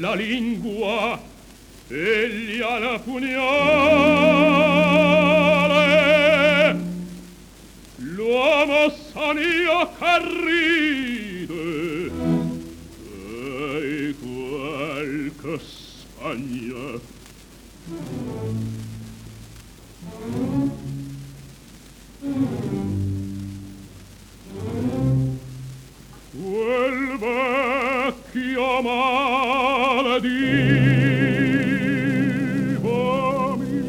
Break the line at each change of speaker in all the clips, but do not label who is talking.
la lingua, egli ha la pugnale, l'uomo son io che ride, e qualche Spagna. Quel vecchio male divami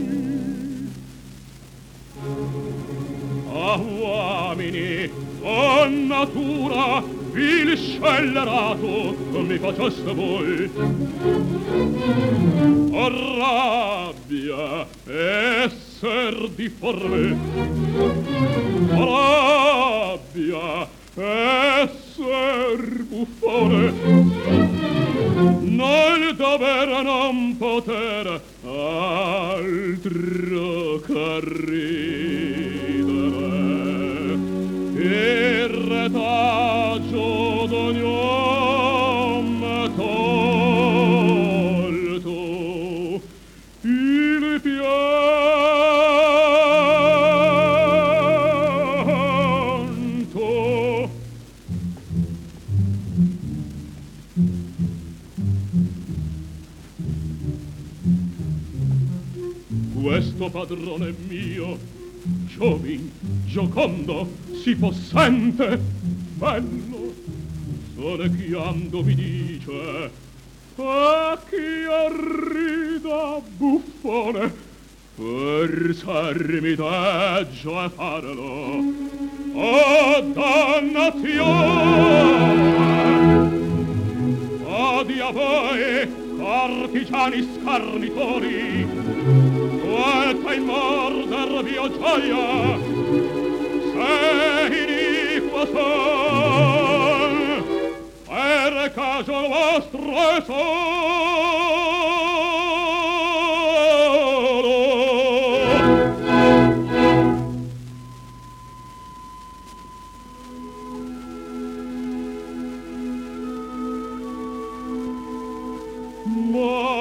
a uomini o natura vil scellerato mi faceste voi o rabbia esser difforme o rabbia esser buffone nel dover non poter altro che ridere il retaggio d'ognom tolto il pianto questo padrone mio giovin, giocondo, si possente, bello, solecchiando mi dice a chi arrida buffone per sermi deggio e farlo o dannazione odi a voi partigiani scarnitori qualche in mordervi o gioia se iniquo son per caso vostro è solo ma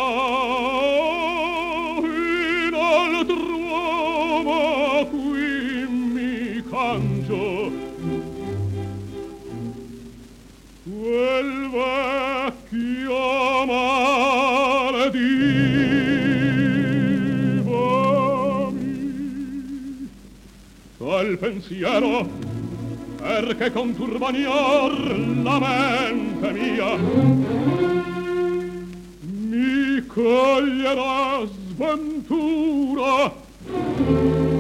quel vecchio male divami dal pensiero perché conturba la mente mia mi coglierà sventura